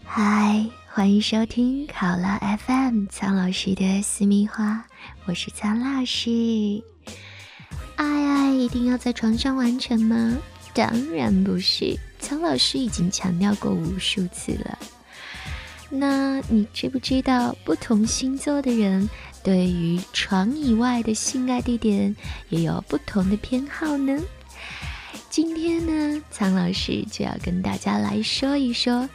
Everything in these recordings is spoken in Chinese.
嗨，欢迎收听考拉 FM 苍老师的私密话，我是苍老师。爱一定要在床上完成吗？当然不是，苍老师已经强调过无数次了。那你知不知道不同星座的人对于床以外的性爱地点也有不同的偏好呢？今天呢，苍老师就要跟大家来说一说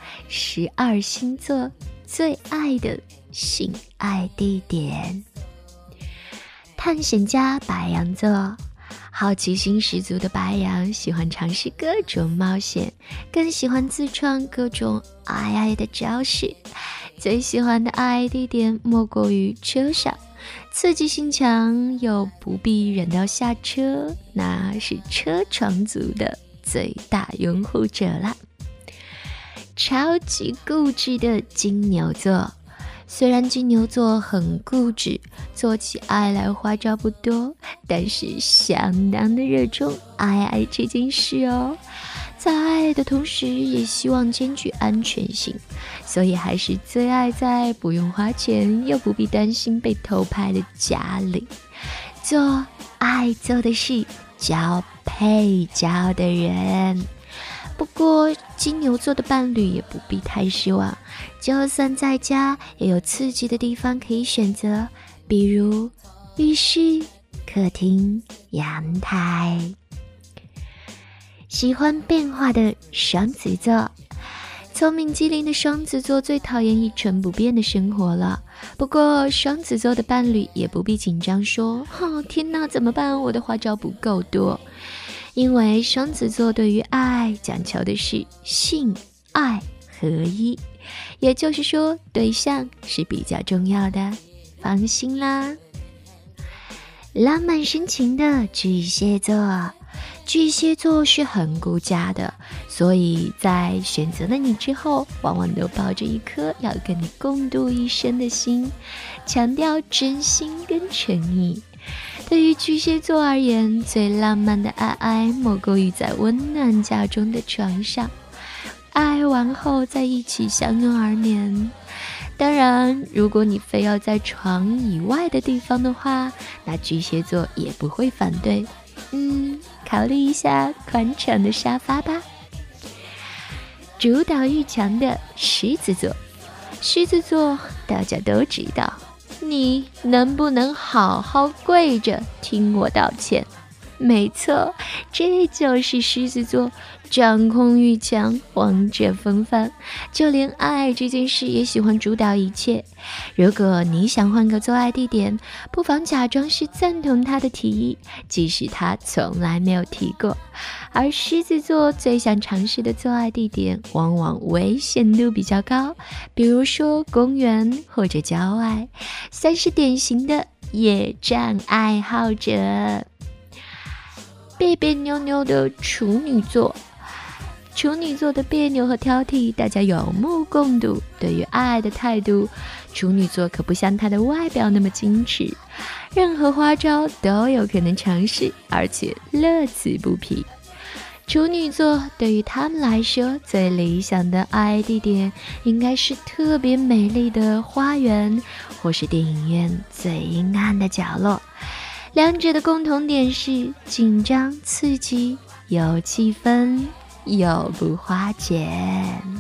12星座最爱的性爱地点。探险家白羊座，好奇心十足的白羊喜欢尝试各种冒险，更喜欢自创各种爱的招式。最喜欢的爱地点莫过于车上，刺激性强又不必忍到下车，那是车床族的最大拥护者啦。超级固执的金牛座，虽然金牛座很固执，做起爱来花招不多，但是相当的热衷爱这件事哦。在爱的同时也希望兼具安全性，所以还是最爱在不用花钱又不必担心被偷拍的家里做爱做的事，交配交的人。不过金牛座的伴侣也不必太失望，就算在家也有刺激的地方可以选择，比如浴室、客厅、阳台。喜欢变化的双子座，聪明机灵的双子座最讨厌一成不变的生活了。不过双子座的伴侣也不必紧张说天哪怎么办，我的花招不够多。因为双子座对于爱讲求的是性爱合一，也就是说对象是比较重要的，放心啦。浪漫深情的巨蟹座，巨蟹座是很顾家的，所以在选择了你之后，往往都抱着一颗要跟你共度一生的心，强调真心跟诚意。对于巨蟹座而言，最浪漫的爱莫过于在温暖家中的床上，爱完后在一起相拥而眠。当然如果你非要在床以外的地方的话，那巨蟹座也不会反对，考虑一下宽敞的沙发吧。主导欲强的狮子座，狮子座大家都知道，你能不能好好跪着听我道歉？没错，这就是狮子座掌控欲强，王者风范，就连爱这件事也喜欢主导一切。如果你想换个做爱地点，不妨假装是赞同他的提议，即使他从来没有提过。而狮子座最想尝试的做爱地点往往危险度比较高，比如说公园或者郊外，算是典型的野战爱好者。别别扭扭的处女座，处女座的别扭和挑剔大家有目共睹。对于爱的态度，处女座可不像他的外表那么矜持，任何花招都有可能尝试，而且乐此不疲。处女座对于他们来说，最理想的爱地点应该是特别美丽的花园，或是电影院最阴暗的角落。两者的共同点是紧张刺激，有气氛，又不花钱。